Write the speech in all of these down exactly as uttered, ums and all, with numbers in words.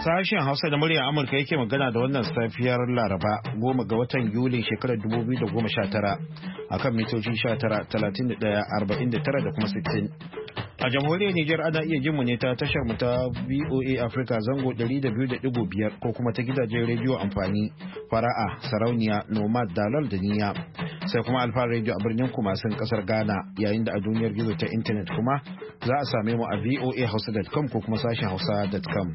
Sashen Hausa da muryar Amurka yake magana da wannan safiyar Laraba goma ga watan Yulin shekarar dubu biyu da goma sha tara akan mitoci sha tara, talatin da ɗaya, arba'in da tara da kuma sittin. A jamhuriyar Nijar ana iya jin mu ne ta tashar mu ta V O A Africa zango ɗari da biyu da ɗigo biyar ko kuma ta gidajen rediyo amfani Fara'a, Sarauniya, Nomad, Dalal da Niyya. Sai kuma Alfa Radio a birnin Kumasin kasar Ghana, yayin da a duniyar gizo ta intanet kuma za a same mu a v o a hausa dot com ko kuma sashen hausa dot com.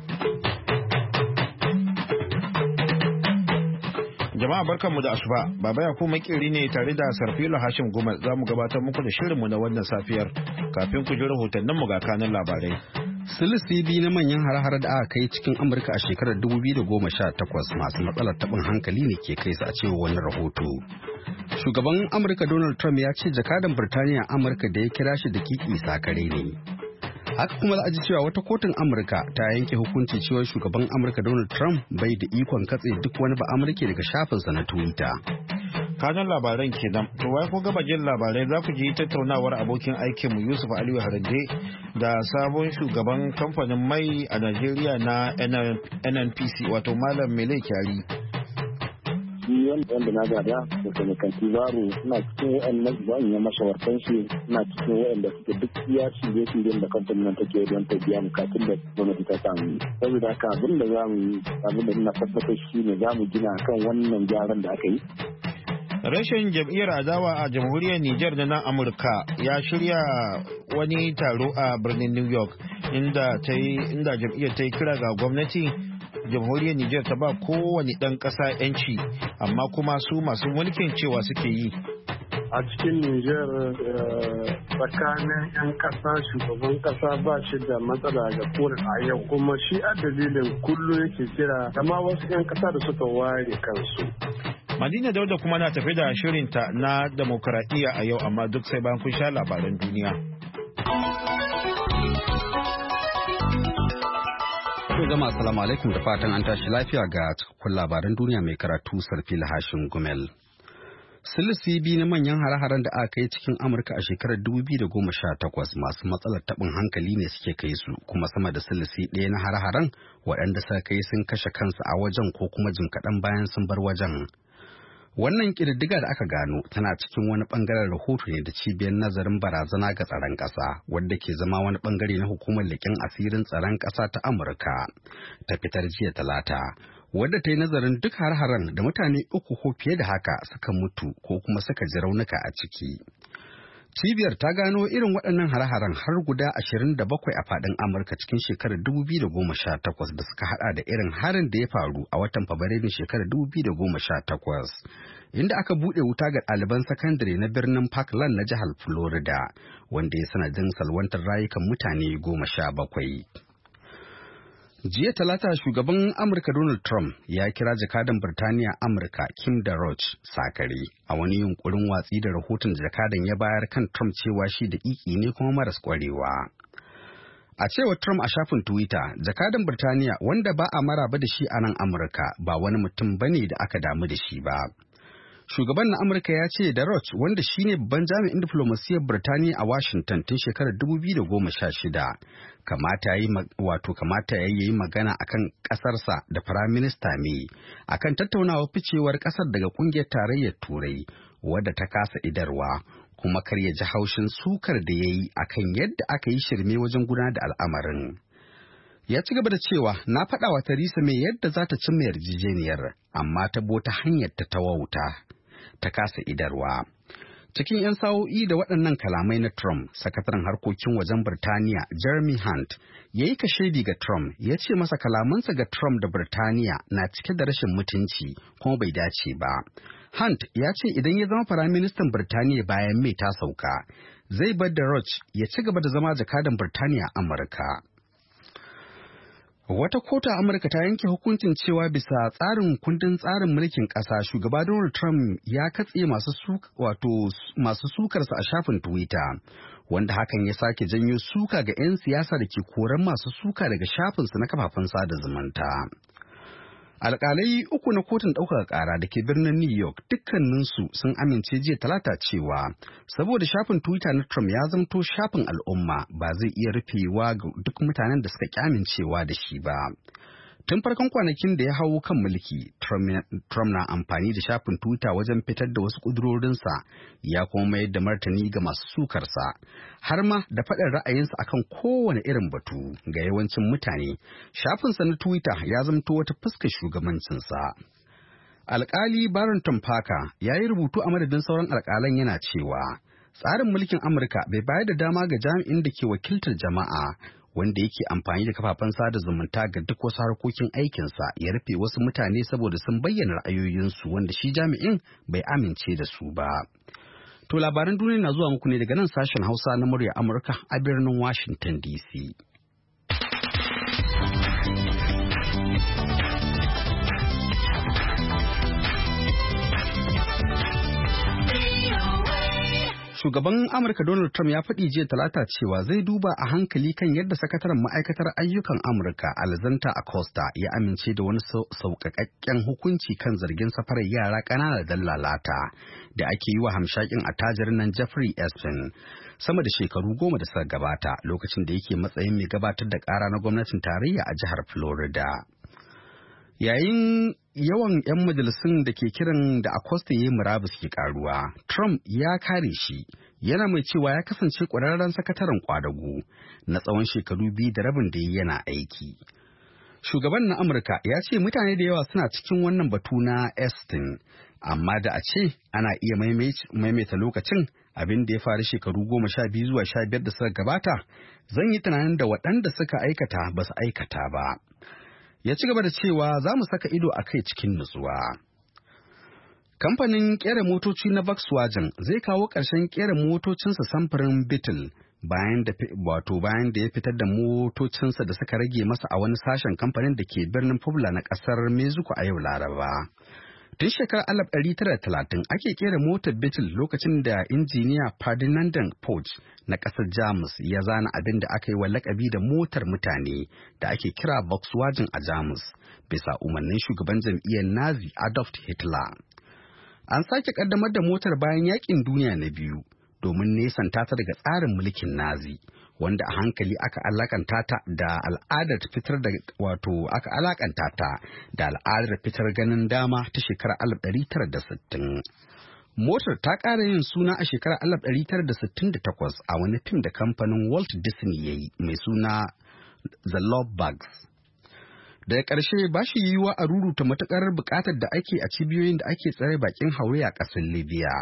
Jama'a barkanmu da asuba, Baba Yakubu makeri ne tare da Sarfilo Hashim Gumal za mu gabatar muku da shirinmu na wannan safiyar kafin ku ji rahotanninmu ga kanin labarai. Silisi biyu na manyan har-har da aka kai cikin Amurka a shekarar dubu biyu da goma sha takwas masu matsalar taɓin hankali ne ke kai su a cewa wani rahoto. Shugaban Amurka Donald Trump ya ce jakadan Birtaniya Amurka da ya kira shi da kiki sakare ne. Haka kuma za a ji cewa wata kotun Amurka ta yanke hukunci cewa shugaban Amurka Donald Trump bai da ikon katse duk wani ba Amurka daga shafinsa na Twitter. Kanan labaran kenan, to wai ko gaba jin labarai za ku ji tattaunawar abokin aikinmu Yusuf Aliyu Harande da sabon shugaban kamfanin mai a Najeriya na N N P C wato Malam Mele Kyari. Shi wanda na gada da sanakanti baro suna cikin wa'annan zan yi mashawartan shi suna cikin wa'anda suke duk iya shirye shiryen da kamfanin nan take don ta biya bukatun da gwamnati ta samu. Saboda haka abin da za mu yi abin da ina tabbatar shi ne za mu gina kan wannan gyaran da aka yi. Rashin jam'iyyar adawa a jamhuriyar Nijar da na Amurka ya shirya wani taro a birnin New York inda ta yi inda jam'iyyar ta yi kira ga gwamnati jamhuriyar Nijar ta ba kowane ɗan ƙasa 'yanci amma kuma su masu mulkin cewa suke yi. A cikin Nijar tsakanin 'yan ƙasa shugaban ƙasa ba shi da matsala ga koren a yau kuma shi a dalilin kullum yake kira amma wasu 'yan ƙasa da suka ware kansu. Madina Dauda kuma na tafi da shirinta na demokradiyya a yau amma duk sai bayan kun sha labaran duniya. To jama'a assalamu alaikum da fatan an tashi lafiya ga cikakkun labaran duniya mai karatu Sarfil Hashin Gumel. Silisi biyu na manyan hare-haren da aka kai cikin Amurka a shekarar dubu biyu da goma sha takwas masu matsalar taɓin hankali ne suke kai su kuma sama da silisi ɗaya na hare-haren waɗanda suka kai sun kashe kansu a wajen ko kuma jim kaɗan bayan sun bar wajen. Wannan ƙididdiga da aka gano tana cikin wani ɓangaren rahoto ne da cibiyar nazarin barazana ga tsaron ƙasa wadda ke zama wani ɓangare na hukumar leƙen asirin tsaron ƙasa ta Amurka ta fitar jiya talata wadda ta yi nazarin duk har-haren da mutane uku ko fiye da haka suka mutu ko kuma suka ji raunuka a ciki. Cibiyar ta gano irin waɗannan har-haren har guda ashirin da bakwai a faɗin Amurka cikin shekarar dubu biyu da goma sha takwas da suka haɗa da irin harin da ya faru a watan Fabrairun shekarar dubu biyu da goma sha takwas, inda aka buɗe wuta ga ɗaliban sakandare na birnin Parkland na jihar Florida, wanda ya sanadin salwantar rayukan mutane goma sha bakwai. Jiya talata shugaban Amurka Donald Trump ya kira jakadan Birtaniya Amurka Kim da Roch sakare a wani yunkurin watsi da rahoton jakadan ya bayar kan Trump cewa shi da ƙiƙi ne kuma maras ƙwarewa. A cewar Trump a shafin Twitter, jakadan Birtaniya wanda ba a maraba da shi a nan Amurka ba wani mutum bane da aka damu da shi ba. Shugaban na Amurka ya ce da Roch wanda shine babban jami'in diflomasiyyar Birtaniya a Washington tun shekarar dubu biyu da goma sha shida, kamata yi wato kamata ya yi magana akan kasarsa da Prime Minister May akan tattaunawa ficewar kasar daga kungiyar tarayyar Turai wadda ta kasa idarwa, kuma kar ya ji haushin sukar da ya yi akan yadda aka yi shirme wajen gudanar da al'amarin. Ya ci gaba da cewa na faɗa wa Theresa May yadda za ta cimma yarjejeniyar amma ta bota hanyar ta tawauta ta kasa idarwa. Cikin 'yan sa'o'i da waɗannan kalamai na Trump, sakataren harkokin wajen Birtaniya Jeremy Hunt ya yi kashedi ga Trump ya ce masa kalamansa ga Trump da Birtaniya na cike da rashin mutunci kuma bai dace ba. Hunt ya ce idan ya zama Firaministan Birtaniya bayan May ta sauka, zai bar da Roch ya ci gaba da zama jakadan Birtaniya a Amurka. Wata kotu a Amurka ta yanke hukuncin cewa bisa tsarin kundin tsarin mulkin ƙasa shugaba Donald Trump ya katse masu suka wato masu sukarsa a shafin Twitter, wanda hakan ya sake janyo suka ga 'yan siyasa da ke koran masu suka daga shafinsu na kafafen sada zumunta. Alƙalai uku na kotun ɗaukaka ƙara da ke birnin New York dukkaninsu sun amince jiya talata cewa saboda shafin Twitter na Trump ya zamto shafin al'umma ba zai iya rufewa ga duk mutanen da suka ƙi amincewa da shi ba. Tun farkon kwanakin da ya hau kan mulki, Trump na amfani da shafin Twitter wajen fitar da wasu ƙudurorinsa, ya kuma mayar da martani ga masu sukarsa, har ma da faɗin ra'ayinsa akan kowane irin batu ga yawancin mutane. Shafinsa na Twitter ya zamto wata fuskar shugabancinsa. Alƙali Barrington Parker ya yi rubutu a madadin sauran alƙalan yana cewa, tsarin mulkin Amurka bai bayar da dama ga jami'in da ke wakiltar jama'a wanda yake amfani da kafafen sada zumunta ga duk wasu harkokin aikinsa ya rufe wasu mutane saboda sun bayyana ra'ayoyinsu wanda shi jami'in bai amince da su ba. To labaran duniya na zuwa muku ne daga nan sashen Hausa na murya Amurka a birnin Washington D C. Shugaban Amurka Donald Trump ya faɗi jiya Talata cewa zai duba a hankali kan yadda sakataren ma'aikatar ayyukan Amurka Alexander Acosta ya amince da wani sauƙaƙƙen hukunci kan zargin safarar yara ƙanana da lalata da ake yi wa hamshakin attajirin nan Jeffrey Epstein sama da shekaru goma da suka gabata lokacin da yake matsayin mai gabatar da ƙara na gwamnatin tarayya a jihar Florida. Yayin yawan 'yan majalisun da ke kiran da Acosta ya yi murabus ke karuwa, Trump ya kare shi, yana mai cewa ya kasance ƙwararren sakataren kwadago na tsawon shekaru biyu da rabin da yana aiki. Shugaban na Amurka ya ce mutane da yawa suna cikin wannan batu na Epstein, amma da a ce ana iya maimaita lokacin abin da ya faru shekaru goma sha biyu zuwa sha biyar da suka gabata, zan yi tunanin da waɗanda suka aikata ba su aikata ba. Ya ci gaba da cewa za mu saka ido a kai cikin nutsuwa. Kamfanin ƙera motoci na Volkswagen zai kawo ƙarshen ƙera motocinsa samfurin Beetle bayan da wato bayan da ya fitar da motocinsa da suka rage masa a wani sashen kamfanin da ke birnin Puebla na ƙasar Mexico a yau Laraba. Tun shekarar alif ɗari tara da talatin ake kera motar Beetle lokacin da injiniya Ferdinand Porsche na ƙasar Jamus ya zana abin da aka yi wa lakabi da motar mutane da ake kira Volkswagen a Jamus bisa umarnin shugaban jam'iyyar Nazi Adolf Hitler. An sake kaddamar da motar bayan yakin duniya na biyu domin nesanta ta daga tsarin mulkin Nazi, wanda a hankali aka alakanta ta da al'adar fitar da wato aka alakanta ta da al'adar fitar ganin dama ta shekarar alif ɗari tara da sittin. Motar ta ƙara yin suna a shekarar alif ɗari tara da sittin da takwas a wani fim da kamfanin Walt Disney ya yi mai suna The Love Bugs. Daga ƙarshe ba shi yiwuwa a ruruta matuƙar buƙatar da ake a cibiyoyin da ake tsare bakin haure a ƙasar Libya.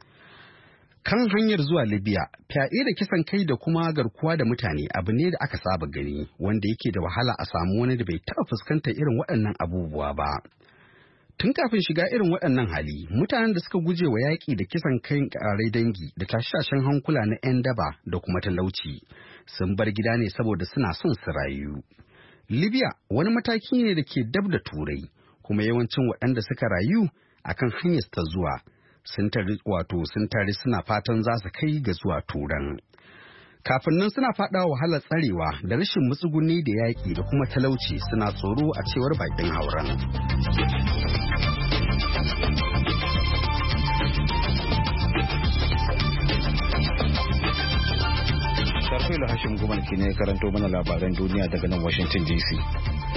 Kan hanyar zuwa Libya, fyaɗe da kisan kai da kuma garkuwa da mutane abu ne da aka saba gani, wanda yake da wahala a samu wani da bai taɓa fuskantar irin waɗannan abubuwa ba. Tun kafin shiga irin waɗannan hali, mutanen da suka guje wa yaƙi da kisan kai ƙarai dangi da tashe-tashen hankula na 'yan daba da kuma talauci sun bar gida ne saboda suna son su rayu. Libya wani mataki ne da ke dab da Turai, kuma yawancin waɗanda suka rayu akan hanyar ta zuwa sun tari wato sun tari suna fatan za su kai ga zuwa Turan. Kafin nan suna faɗa wahalar tsarewa da rashin matsuguni da yaƙi da kuma talauci suna tsoro a cewar bakin hauren. Sarfilo Hashim Gumal ke ne karanto mana labaran duniya daga nan Washington D C.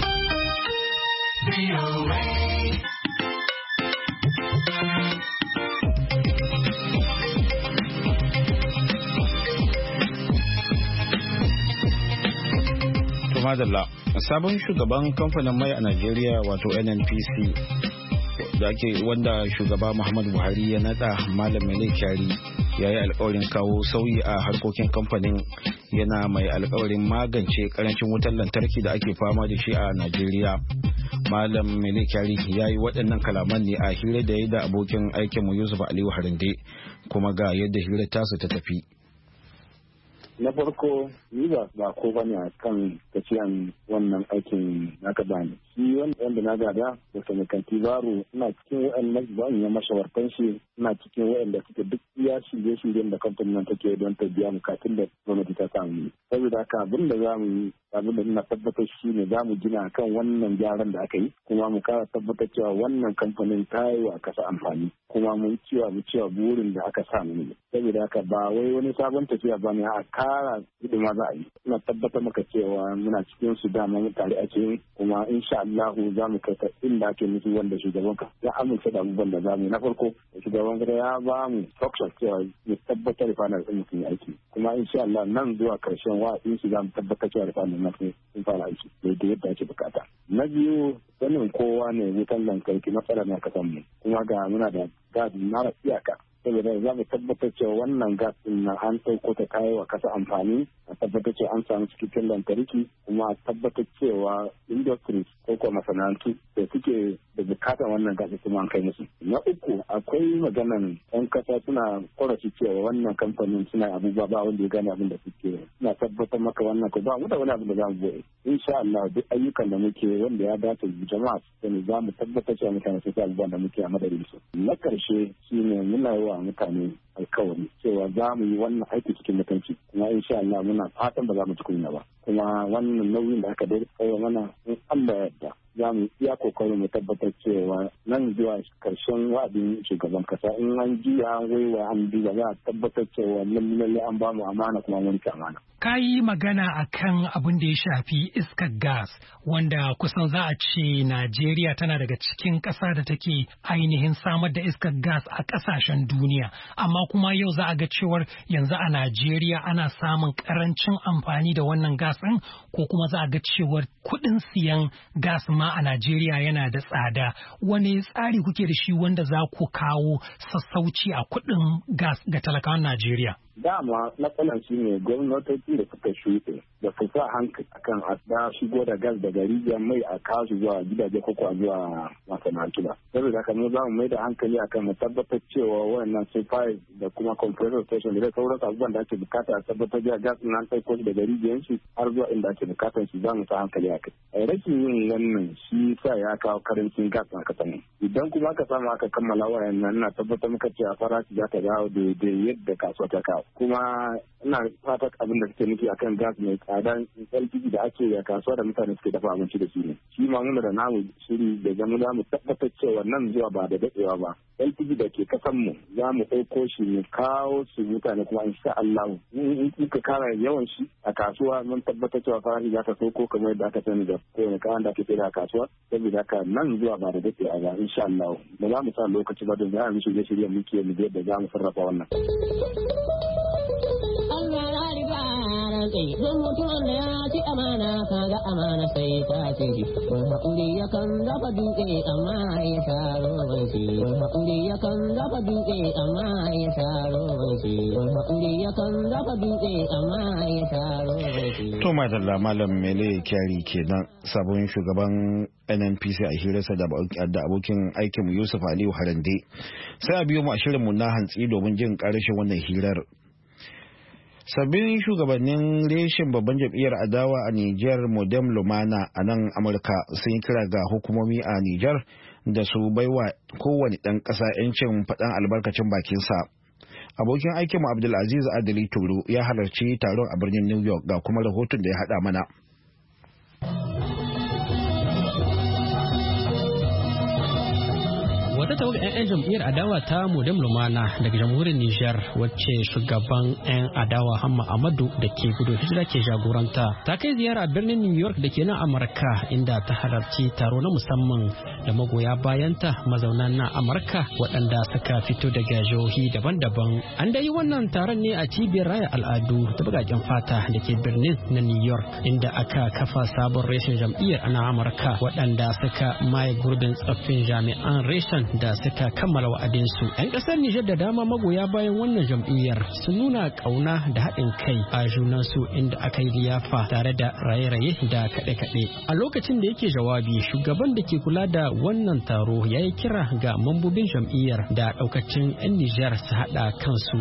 Madalla, sabon shugaban kamfanin mai a Najeriya wato N N P C da ake wanda shugaba Muhammadu Buhari ya nada Malam Mele Kyari ya yi alkawarin kawo sauyi a harkokin kamfanin, yana mai alkawarin magance karancin wutar lantarki da ake fama da shi a Najeriya. Malam Mele Kyari ya yi waɗannan kalaman ne a hira da ya da abokin aikinmu Yusuf Aliyu Harande, kuma ga yadda hira tasu ta tafi. Na farko ni ba ba ko bane a kan tafiyan wannan aikin naka bani. Shi wanda na gada da sanakanti baro ina cikin wa'annan ban ya mashawartan shi, ina cikin wa'anda suke duk iya shirye-shiryen da kamfanin nan take don ta biya bukatun da gwamnati ta samu. Saboda haka abin da za mu yi, abin da ina tabbatar shi ne za mu gina kan wannan gyaran da aka yi, kuma mu kara tabbatar cewa wannan kamfanin ta yi wa kasa amfani, kuma mun cewa mu cewa burin da aka samu ne. Saboda haka ba wai wani sabon tafiya ba ne, a kara hidima za a yi. Ina tabbatar maka cewa muna cikin su dama mu tare ake, kuma insha Allah za mu kai ta inda ake nufi wanda shugaban ka ya amince da abubuwan da za mu yi. Na farko shugaban gida ya ba mu structure cewa ya tabbatar refinery din sun yi aiki, kuma insha Allah nan zuwa karshen wa'adin shi za mu tabbatar cewa refinery na sun fara aiki da yadda ake bukata. Na biyu sanin kowa ne wutan lantarki matsala na kasan mu, kuma ga muna da gadi mara iyaka, saboda za mu tabbatar cewa wannan gas din na an ɗauko ta kayi wa kasa amfani, a tabbatar cewa an samu cikakken lantarki, kuma a tabbatar cewa industries ko kuma masana'antu da suke da bukatar wannan gas kuma an kai musu. Na uku akwai maganan yan kasa suna korafi cewa wannan kamfanin suna abubuwa ba wanda ya gane abin da suke, suna tabbatar maka wannan ko ba mu da wani abin da za mu boye. Insha Allah duk ayyukan da muke wanda ya dace jama'a su za mu tabbatar cewa mutane su abubuwan da muke a madadin su. Na karshe shine muna yi wa mutane alkawari cewa za mu yi wannan aiki cikin mutunci, kuma insha Allah muna fatan ba za mu ci kunya ba, kuma wannan nauyin da aka dai mana in Allah ya yarda za mu iya kokarin mu tabbatar cewa nan zuwa karshen wa'adin shugaban kasa in an jiya an waiwa an duba za a tabbatar cewa lalle an ba mu amana kuma mun ci amana. Ka yi magana akan abin da ya shafi iskar gas wanda kusan za a ce Najeriya tana daga cikin ƙasa da take ainihin samar da iskar gas a ƙasashen duniya, amma kuma yau za a ga cewar yanzu a Najeriya ana samun ƙarancin amfani da wannan gas ɗin, ko kuma za a ga cewar kuɗin siyan gas ma a Najeriya yana da tsada. Wane tsari kuke da shi wanda za ku kawo sassauci a kuɗin gas ga talakawan Najeriya? Dama matsalar shi ne gwamnatoci da suka shuɗe da su sa hankali akan a shigo da gas daga rijiyar mai a kawo zuwa gidaje ko zuwa masana'antu ba. Saboda haka mu za mu mai da hankali akan mu tabbatar cewa wayannan sulfide da kuma compressor station da sauran abubuwan da ake bukata a tabbatar da gas nan sai ko daga rijiyar shi har zuwa inda ake bukatar shi za mu sa hankali akai. A rashin yin wannan shi sa ya kawo karancin gas a kasan. Idan kuma aka samu aka kammala wayannan na tabbatar muka cewa farashi za ta dawo daidai yadda kasuwa ta kawo. Kuma ina fatan abin da suke nufi akan gas mai tsada L P G da ake a kasuwa da mutane suke dafa abinci da shi ne. Shi ma muna da namu shiri da zamu za mu tabbatar cewa nan zuwa ba da dadewa ba L P G da ke kasan mu za mu ɗauko shi mu kawo su mutane kuma insha Allah in ka kara yawan shi a kasuwa mun tabbatar cewa farashi za ta sauko kamar yadda aka sani da kowane kayan da ake sayar a kasuwa, saboda haka nan zuwa ba da dadewa ba insha Allah ba za mu sa lokaci ba da za mu shirye shirye muke mu ga yadda za mu sarrafa wannan. Don mutumin da ya ci amana ka ga amana sai ta ce shi, kun haƙuri yakan dafa dutse amma ya sharo shi, kun haƙuri yakan dafa dutse amma ya sharo shi, kun haƙuri yakan dafa dutse amma ya sharo shi. To madalla Malam Mele Kyari kenan, sabon shugaban N N P C a hirarsa da abokin aikinmu Yusuf Aliyu Harande. Sai a biyo mu a shirinmu na hantsi domin jin ƙarashin wannan hirar. Sabbin shugabannin reshen babban jam'iyyar adawa a Nijar Modem Lumana a nan Amurka sun yi kira ga hukumomi a Nijar da su baiwa kowane ɗan ƙasa 'yancin faɗan albarkacin bakinsa. Abokin aikinmu Abdulaziz Adali Turo ya halarci taron a birnin New York ga kuma rahoton da ya haɗa mana. Wata tawaga 'yan jam'iyyar adawa ta Modem Lumana daga jamhuriyar Nijar wacce shugaban 'yan adawa Hamma Amadu da ke gudu hijira ke jagoranta ta kai ziyara birnin New York da ke nan Amurka, inda ta halarci taro na musamman da magoya bayanta mazauna na Amurka waɗanda suka fito daga jihohi daban-daban. An da yi wannan taron ne a cibiyar raya al'adu ta bugaken fata da ke birnin na New York, inda aka kafa sabon reshen jam'iyyar na Amurka waɗanda suka maye gurbin tsaffin jami'an reshen da suka kammala wa'adinsu. 'Yan ƙasar Nijar da dama magoya bayan wannan jam'iyyar sun nuna ƙauna da haɗin kai a junansu, inda aka yi liyafa tare da raye-raye da kaɗe-kaɗe. A lokacin da yake jawabi, shugaban da ke kula da wannan taro ya yi kira ga mambobin jam'iyyar da ɗaukacin 'yan Nijar su haɗa kansu.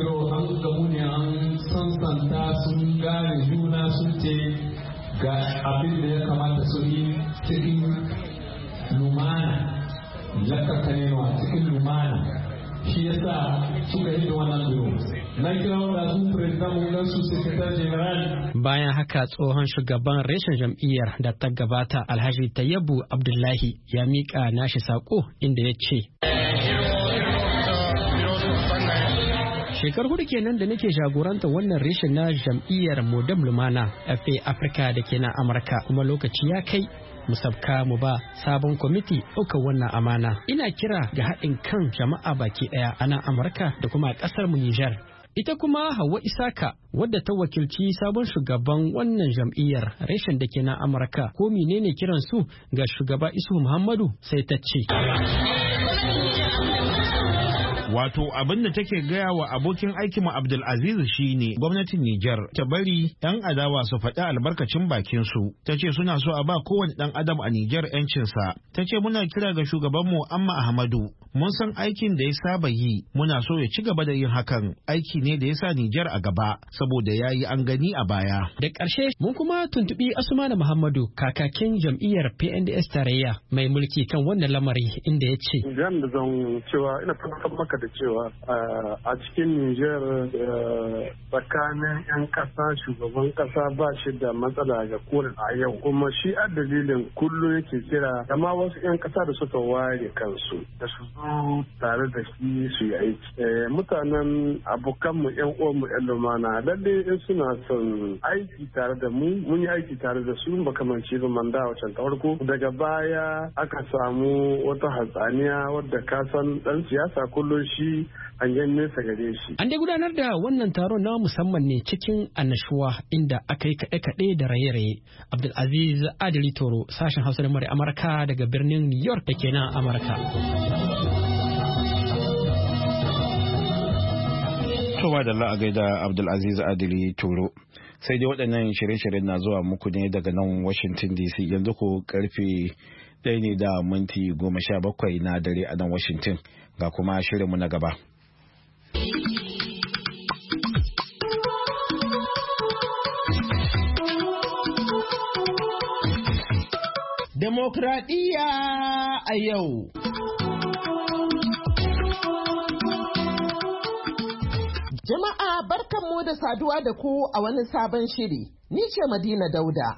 Sun gane juna sun ce ga abin da ya kamata su yi cikin lumana. Lakakanewa cikin lumana, shi yasa suka yi da wannan biro. Na kira wanda su president mun su secretary general. Bayan haka tsohon shugaban reshen jam'iyyar da ta gabata Alhaji Tayyabu Abdullahi ya mika nashi sako inda ya ce Shekaru hudu kenan da nake jagoranta wannan reshen na jam'iyyar Modem Lumana F A Africa da ke na Amurka, kuma lokaci ya kai mu sabka mu ba sabon kwamiti ɗaukar wannan amana. Ina kira ga haɗin kan jama'a baki ɗaya a nan Amurka da kuma ƙasar mu Nijar. Ita kuma Hauwa Isaka wadda ta wakilci sabon shugaban wannan jam'iyyar reshen da ke na Amurka, ko menene kiran su ga shugaba Isu Muhammadu, sai ta ce. Wato abin da take gaya wa abokin aikinmu Abdulaziz shine gwamnatin Nijar ta bari 'yan adawa su faɗi albarkacin bakinsu. Ta ce suna so a ba kowane ɗan adam a Nijar 'yancinsa. Ta ce muna kira ga shugabanmu Amma Ahmadu. Mun san aikin da ya saba yi, muna so ya ci gaba da yin hakan. Aiki ne da ya sa Nijar a gaba, saboda ya yi an gani a baya. Da ƙarshe mun kuma tuntuɓi Asmanu Muhammadu, kakakin jam'iyyar P N D S tarayya mai mulki kan wannan lamari, inda ya ce. Jan da zan cewa ina tabbatar maka da cewa a cikin Nijar tsakanin 'yan ƙasa shugaban ƙasa ba shi da matsala ga koren a yau, kuma shi a dalilin kullum yake kira da ma wasu 'yan ƙasa da suka ware kansu da su zo tare da shi su yi aiki. Mutanen abokanmu 'yan uwanmu 'yan lumana lalle in suna son aiki tare da mu mun yi aiki tare da su makamanci ba manda wacan ta farko, daga baya aka samu wata hatsaniya wadda ka san dan siyasa kullum shi hangen nesa gare shi. An dai gudanar da wannan taron na musamman ne cikin annashuwa, inda aka yi kaɗe-kaɗe da raye-raye. Abdulaziz Adili Toro, sashen Hausa da Murya Amurka daga birnin New York da ke nan Amurka. Towa da Allah a gaida Abdulaziz Adili Toro. Sai dai waɗannan shirye-shiryen na zuwa muku ne daga nan Washington D C, yanzu ko karfe ɗaya ne da minti goma sha bakwai na dare a nan Washington, ga kuma shirinmu na gaba. Demokradiyya a yau. Jama'a barkanmu da saduwa da ku a wani sabon shiri. Ni ce Madina Dauda.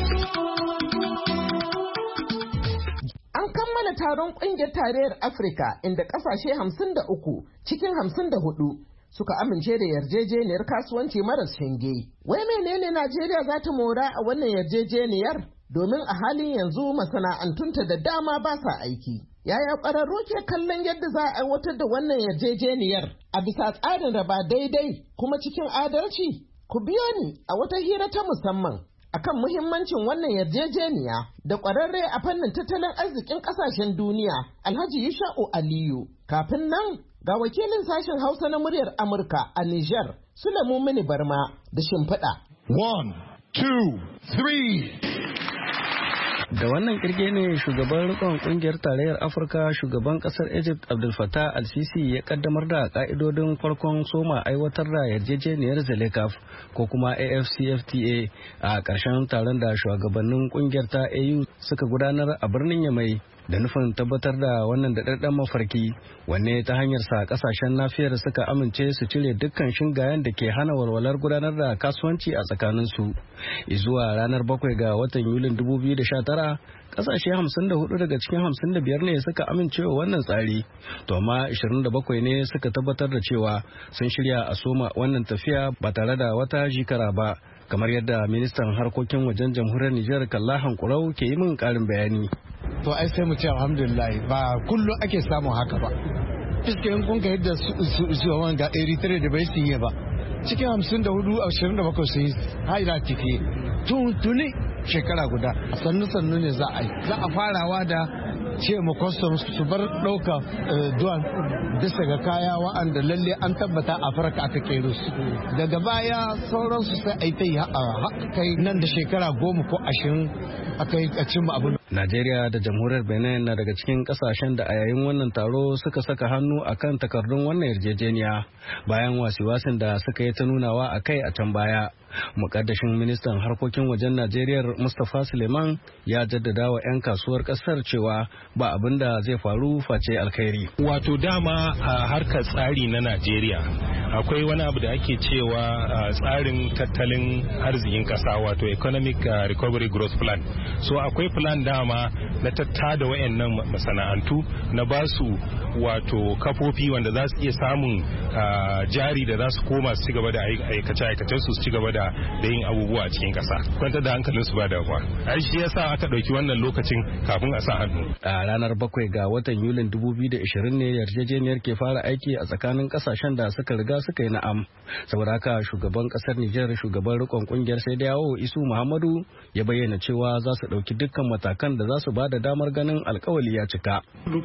An kammala taron ƙungiyar tarayyar Afirka inda ƙasashe hamsin da uku cikin hamsin da hudu suka amince da yarjejeniyar kasuwanci maras shinge. Wai menene Najeriya za ta mora a wannan yarjejeniyar? Domin a halin yanzu masana'antunta da dama ba sa aiki. Yaya ƙwararru ke kallon yadda za a aiwatar da wannan yarjejeniyar a bisa tsarin raba daidai kuma cikin adalci? Ku biyo ni a wata hira ta musamman akan muhimmancin wannan yarjejeniya da ƙwararre a fannin tattalin arzikin ƙasashen duniya Alhaji Yusha'u Aliyu. Kafin nan ga wakilin sashen Hausa na muryar Amurka a Nijar, Sulemu Mini Barma da shimfiɗa. One, two, three. Da wannan kirge ne shugaban rikon kungiyar tarayyar Afirka shugaban kasar Egypt Abdel Fattah al-Sisi ya kaddamar da ka'idodin farkon soma aiwatar da yarjejeniyar Zelekaf ko kuma A F C F T A a ƙarshen taron da shugabannin kungiyar ta A U suka gudanar a birnin Yamai da nufin tabbatar da wannan daɗaɗɗen mafarki wanne ta hanyar sa ƙasashen nafiyar suka amince su cire dukkan shingayen da ke hana walwalar gudanar da kasuwanci a tsakaninsu. Izuwa ranar bakwai ga watan Yulin dubu biyu da sha tara ƙasashe hamsin da hudu daga cikin hamsin da biyar ne suka amincewa wannan tsari, to amma ashirin da bakwai ne suka tabbatar da cewa sun shirya a soma wannan tafiya ba tare da wata jikara ba, kamar yadda ministan harkokin wajen jamhuriyar Nijar Kalla Hankurau ke yi min ƙarin bayani. To ai sai mu ce alhamdulillah ba kullum ake samun haka ba. Fiske in kun ka yadda su wanga Eritrea da bai sinye ba. Cikin hamsin da hudu ashirin da bakwai sun yi haira tafiye. Tuni shekara guda. Sannu sannu ne za a yi. Za a farawa da ce ma customs su bar ɗauka duwan bisa ga kaya wa'anda lalle an tabbata a farka aka kero su. Daga baya sauransu sai a yi ta yi kai nan da shekara goma ko ashirin aka yi a cimma abin. Najeriya da jamhuriyar Benin na daga cikin kasashen da a yayin wannan taro suka saka hannu akan takardun wannan yarjejeniya bayan wasiwasin da suka yi ta nunawa a kai a can baya. Mukaddashin ministan harkokin wajen Najeriya Mustapha Suleiman ya jaddada wa 'yan kasuwar kasar cewa ba abin da zai faru face alkhairi. Wato dama a harkar tsari na Najeriya akwai wani abu da ake cewa tsarin tattalin arzikin kasa wato economic recovery growth plan. So akwai plan dama na tattada wayannan masana'antu na basu wato kafofi wanda za su iya samun jari da za su koma su ci gaba da aikace-aikacen su ci gaba da yin abubuwa a cikin kasa. Kwantar da hankalin su ba da kwa. Ai shi yasa aka ɗauki wannan lokacin kafin a sa hannu. A ranar bakwai ga watan Yulin dubu biyu da ashirin ne yarjejeniyar ke fara aiki a tsakanin kasashen da suka riga suka yi na'am. Saboda haka shugaban kasar Nijar shugaban rikon kungiyar sai da yawo Isu Muhammadu ya bayyana cewa za su ɗauki dukkan matakan da za su ba da damar ganin alkawali ya cika.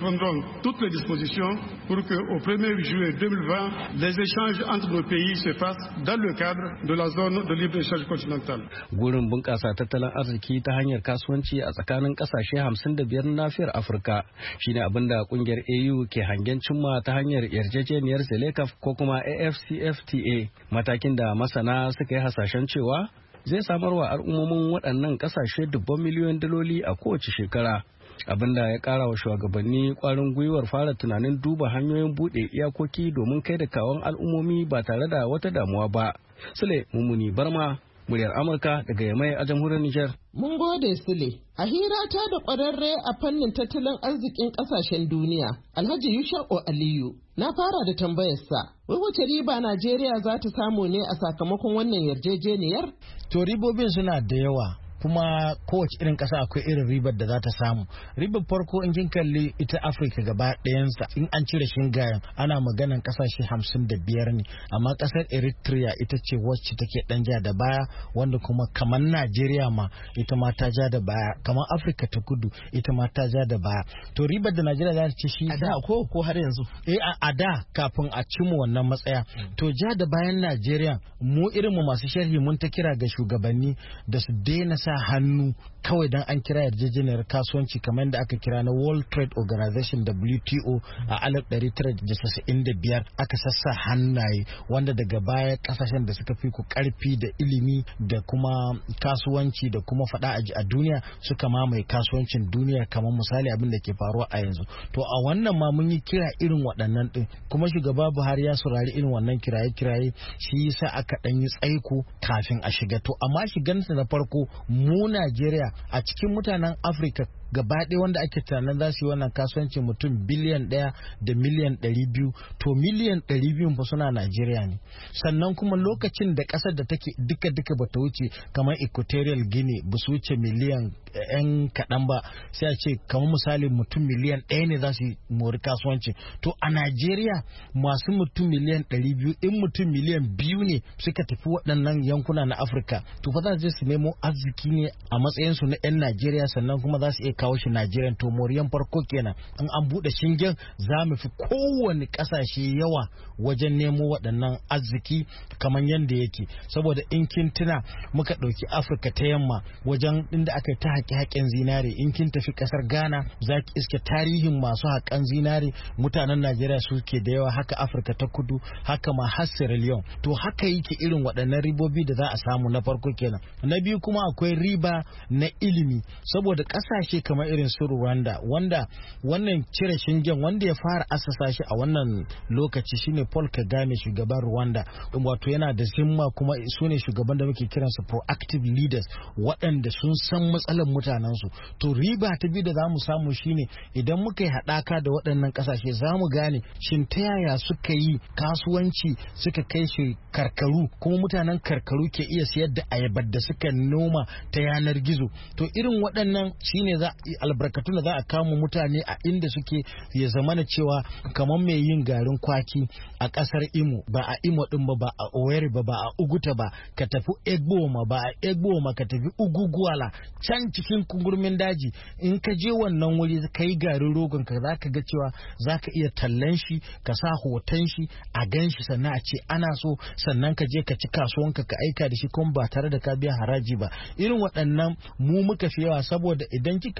Pour que au premier juillet deux mille vingt, les échanges entre nos pays se fassent dans le cadre de la zone de libre-échange continentale. Gurin bunƙasa tattalin arziki ta hanyar kasuwanci a tsakanin ƙasashe hamsin da biyar na nafiyar Afirka shine abin da ƙungiyar A U ke hangen cimma ta hanyar yarjejeniyar ZLECAf ko kuma A F C F T A, matakin da masana suka yi hasashen cewa zai samarwa al'ummomin waɗannan ƙasashe dubban miliyoyin daloli a kowace shekara. Abin da ya kara wa shugabanni kwarin gwiwar fara tunanin duba hanyoyin bude iyakoki domin kai da kawon al'ummomi ba tare da wata damuwa ba. Sule Mummuni Barma, muryar Amurka daga Yamai a jamhuriyar Nijar. Mun gode Sule. A hira ta da kwararre a fannin tattalin arzikin kasashen duniya, Alhaji Yusha'u Aliyu, na fara da tambayarsa, wai wace riba Najeriya za ta samu ne a sakamakon wannan yarjejeniyar? To ribobin suna da yawa. Kuma kowace irin ƙasa akwai irin ribar da za ta samu. Ribar farko in kin kalli ita Afirka gaba ɗayansa in an cire shingayen ana maganan ƙasashe hamsin da biyar ne, amma ƙasar Eritrea ita ce wacce take ɗan ja da baya, wanda kuma kamar Najeriya ma ita ma ta ja da baya, kamar Afirka ta kudu ita ma ta ja da baya. To ribar da Najeriya za ta ci shi a da ko ko har yanzu? Eh a da kafin a cimu wannan matsaya. To ja da bayan Najeriya mu irin mu masu sharhi mun ta kira ga shugabanni da su daina sa hannu kawai don an kira yarjejeniyar kasuwanci kamar da aka kira na World Trade Organization W T O a alif ɗari tara da casa'in da biyar aka sassa hannaye wanda daga baya kasashen da suka fi ku karfi da ilimi da kuma kasuwanci da kuma fada aji a duniya suka mamaye kasuwancin duniya kamar misali abin da ke faruwa a yanzu. To a wannan ma mun yi kira irin waɗannan din kuma shugaba Buhari ya saurari irin wannan kiraye-kiraye shi yasa aka ɗan yi tsaiko kafin a shiga. To amma shigansa na farko mu Najeriya a cikin mutanen Afirka gaba ɗaya wanda ake tunanin za su yi wannan kasuwanci mutum biliyan ɗaya da miliyan ɗari biyu, to miliyan ɗari biyu fa suna Najeriya ne. Sannan kuma lokacin da ƙasar da take duka duka bata wuce kamar Equatorial Guinea ba su wuce miliyan yan kaɗan ba, sai a ce kamar misali mutum miliyan ɗaya ne za su yi mori kasuwanci. To a Najeriya masu mutum miliyan ɗari biyu in mutum miliyan biyu ne suka tafi waɗannan yankuna na Afirka, to fa za su je su nemo arziki ne a matsayinsu na 'yan Najeriya, sannan kuma za su iya kawo shi Najeriya. To moriyan farko kenan in an bude shingen za mu fi kowane kasashe yawa wajen nemo waɗannan arziki kamar yadda yake, saboda in kin tuna muka ɗauki Afirka ta yamma wajen inda aka ta haƙi haƙen zinare, in kin tafi ƙasar Ghana za ki iske tarihin masu haƙan zinare mutanen Najeriya suke da yawa, haka Afirka ta kudu, haka ma har Sierra Leone. To haka yake irin waɗannan ribobi da za a samu. Na farko kenan. Na biyu kuma akwai riba na ilimi, saboda ƙasashe kamar irin su Rwanda wanda wannan cire shingen wanda ya fara asasa shi a wannan lokaci shine Paul Kagame, shugaban Rwanda, wato yana da zimma kuma su ne shugaban da muke kiransu proactive leaders waɗanda sun san matsalar mutanensu. To riba ta biyu da za mu samu shine idan muka yi haɗaka da waɗannan ƙasashe za mu gane shin ta yaya suka yi kasuwanci suka kai shi karkaru, kuma mutanen karkaru ke iya siyar da ayabar da suka noma ta yanar gizo. To irin waɗannan shine za albarkatun da za a kama mutane a inda suke ya zamana cewa kamar mai yin garin kwaki a ƙasar Imo ba a Imo din ba, ba a Owerri ba, ba a Uguta ba, ka tafi Egboma ba a Egboma, ka tafi Uguguala can cikin kungurmin daji. In ka je wannan wuri ka yi garin rogon ka za ka ga cewa za ka iya tallan shi, ka sa hoton shi a gan shi, sannan a ce ana so, sannan ka je ka ci kasuwanka ka aika da shi kuma ba tare da ka biya haraji ba. Irin waɗannan mu muka fi yawa, saboda idan kika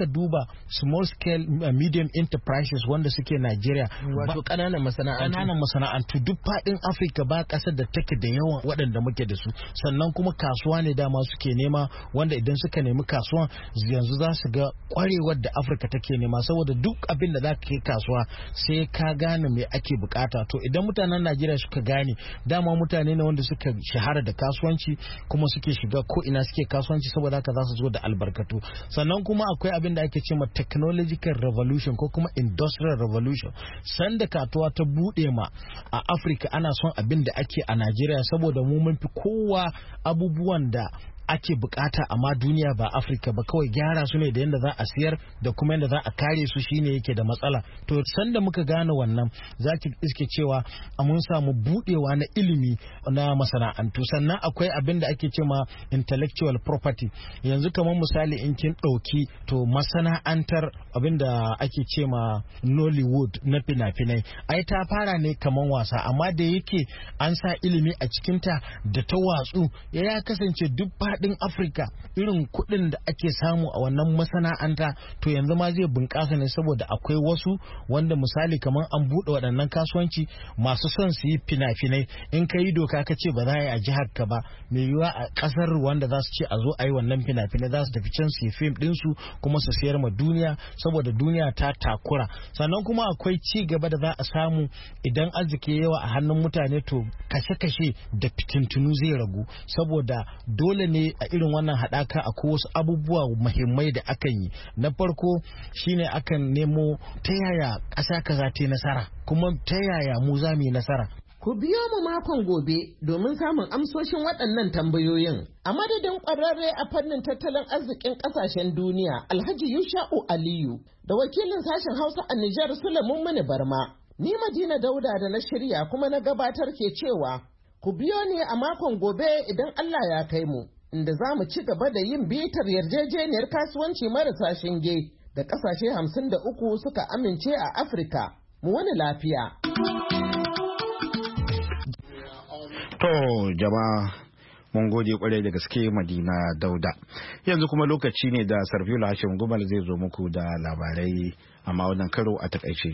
duba small scale uh, medium enterprises wanda suke Najeriya wato kananan masana'antu kananan masana'antu duk fadin Afirka ba kasar da take da yawan waɗanda muke da su sannan kuma kasuwa ne dama suke nema wanda idan suka nemi kasuwan yanzu za su ga kwarewar da Afirka take nema saboda duk abin da za ka kai kasuwa sai ka gane me ake bukata to idan mutanen Najeriya suka gane dama mutane ne wanda suka shahara da kasuwanci kuma suke shiga ko ina suke kasuwanci saboda haka za su zo da albarkatu sannan kuma akwai abin da ake cewa technological revolution ko kuma industrial revolution sanda katuwa ta bude ma a Afirka ana son abin da ake a Najeriya saboda mu mun fi kowa abubuwan da ake bukata amma duniya ba Afirka ba kawai gyara su ne da yadda za a siyar da kuma yadda za a kare su shine yake da matsala to sanda muka gane wannan zaki iske cewa a mun samu budewa na ilimi na masana'antu sannan akwai abin da ake cewa intellectual property yanzu kamar misali in kin dauki to masana'antar abin da ake cewa Nollywood na fina-finai ai ta fara ne kamar wasa amma da yake an sa ilimi a cikinta da ta watsu ya kasance duk din Afirka irin kuɗin da ake samu a wannan masana'anta to yanzu ma zai bunƙasa ne saboda akwai wasu wanda misali kamar an buɗe waɗannan kasuwanci masu son su yi fina-finai in ka yi doka ka ce ba za a yi a jihar ka ba mai yiwuwa a ƙasar wanda za su ce a zo a yi wannan fina-finai za su tafi can su yi fim ɗinsu kuma su sayar ma duniya saboda duniya ta takura sannan kuma akwai ci gaba da za a samu idan arziki yawa a hannun mutane to kashe-kashe da fitintunu zai ragu saboda dole ne a irin wannan haɗaka akwai wasu abubuwa muhimmai da akan yi na farko shine akan nemo ta yaya ƙasa kaza ta nasara kuma ta yaya mu za mu yi nasara. Ku biyo mu makon gobe domin samun amsoshin waɗannan tambayoyin. A madadin ƙwararre a fannin tattalin arzikin ƙasashen duniya Alhaji Yusha'u Aliyu da wakilin sashen Hausa a Nijar Sulaiman Muni Barma. Ni Madina Dauda da na shirya kuma na gabatar ke cewa ku biyo ni a makon gobe idan Allah ya kai mu. Inda za mu ci gaba da yin bitar yarjejeniyar kasuwanci marasa shinge da ƙasashe hamsin da uku suka amince a Afirka. Mu wani lafiya. To jama'a mun gode kwarai da gaske Madina Dauda. Yanzu kuma lokaci ne da Sarfila Hashim Gumal zai zo muku da labarai amma wannan karo a takaice.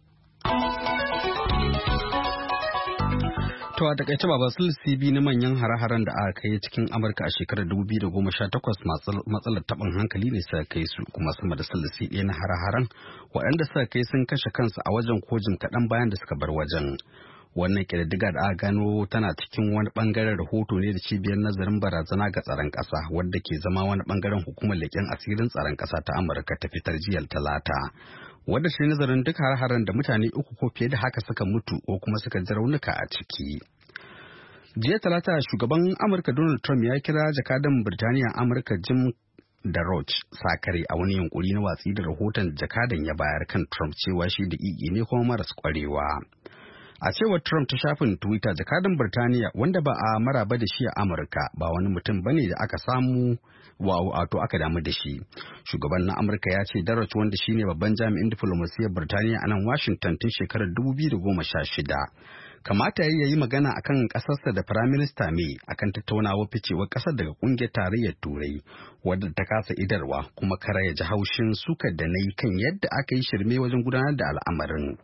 To a takaice ba basul C B na manyan hare-haren da aka kai cikin Amurka a shekarar dubu biyu da goma sha takwas matsalar taɓin hankali ne suka kai su kuma sama da salisi ɗaya na hare-haren waɗanda suka kai sun kashe kansu a wajen kojin kaɗan bayan da suka bar wajen. Wannan ƙididdiga da aka gano tana cikin wani ɓangaren rahoto ne da cibiyar nazarin barazana ga tsaron ƙasa wadda ke zama wani ɓangaren hukumar leƙen asirin tsaron ƙasa ta Amurka ta fitar jiya Talata. Wadda shi nazarin duk har-haren da mutane uku ko fiye da haka suka mutu ko kuma suka ji raunuka a ciki. Jiya Talata shugaban Amurka Donald Trump ya kira jakadan Birtaniya Amurka Jim DeRoche sakare a wani yunkuri na watsi da rahoton jakadan ya bayar kan Trump cewa shi da igi ne kuma maras kwarewa. A cewar Trump ta shafin Twitter, jakadan Birtaniya wanda ba a maraba da shi a Amurka ba wani mutum bane da aka samu wato aka damu da shi. Shugaban na Amurka ya ce DeRoche wanda shine babban jami'in diflomasiyyar Birtaniya a nan Washington tun shekarar dubu biyu da goma sha shida. Kamata ya yi magana akan ƙasarsa da Firaminista May akan tattaunawar ficewar ƙasar daga ƙungiyar tarayyar Turai wadda ta kasa idarwa kuma kara ya ji haushin sukar da na yi kan yadda aka yi shirme wajen gudanar da al'amarin.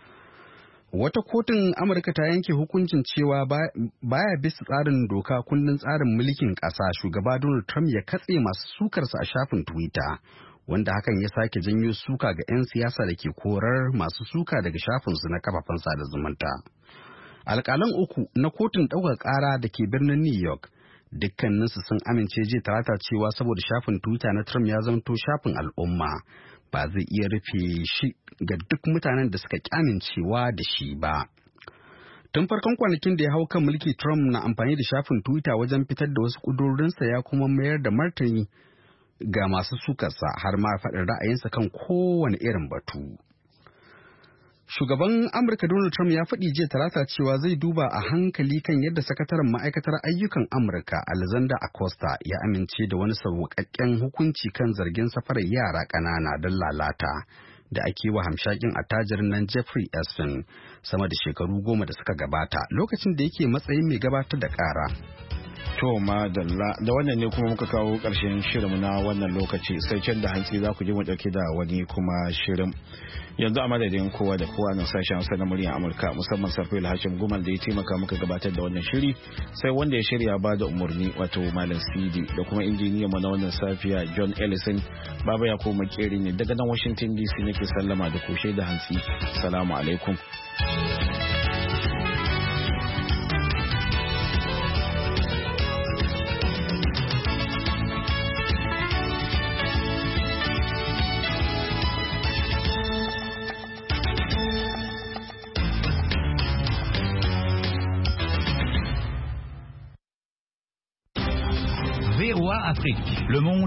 Wata kotun Amurka ta yanke hukuncin cewa baya bisa tsarin doka kundin tsarin mulkin ƙasa shugaba Donald Trump ya katse masu sukarsa a shafin Twitter, wanda hakan ya sake janyo suka ga 'yan siyasa da ke korar masu suka daga shafinsu na kafafen sada zumunta. Alƙalan uku na kotun ɗaukar ƙara da ke birnin New York dukkaninsu sun amince jiya Talata cewa saboda shafin Twitter na Trump ya zamto shafin al'umma ba zai iya rufe shi ga duk mutanen da suka ƙi amincewa da shi ba. Tun farkon kwanakin da ya hau kan mulki, Trump na amfani da shafin Twitter wajen fitar da wasu ƙudurorinsa ya kuma mayar da martani ga masu sukarsa har ma faɗin ra'ayinsa kan kowane irin batu. Shugaban Amurka Donald Trump ya faɗi jiya Talata cewa zai duba a hankali kan yadda sakataren ma'aikatar ayyukan Amurka Alexander Acosta ya amince da wani sauƙaƙƙen hukunci kan zargin safarar yara ƙanana don lalata da ake wa hamshakin attajirin nan Jeffrey Epstein sama da shekaru goma da suka gabata lokacin da yake matsayin mai gabatar da ƙara. To madalla da wannan ne kuma muka kawo ƙarshen shirinmu na wannan lokaci sai can da hantsi za ku ji mu dauke da wani kuma shirin. Yanzu a madadin kowa da kowa na sashen Hausa na muryar Amurka musamman Sarfil Hashim Gumal da ya taimaka muka gabatar da wannan shiri sai wanda ya shirya ba da umarni wato Malam Sidi da kuma injiniyan mu na wannan safiya John Ellison. Baba ya koma makeri ne daga nan Washington D C nake sallama da kushe da hantsi. Assalamu alaikum. V O A Afrique, le monde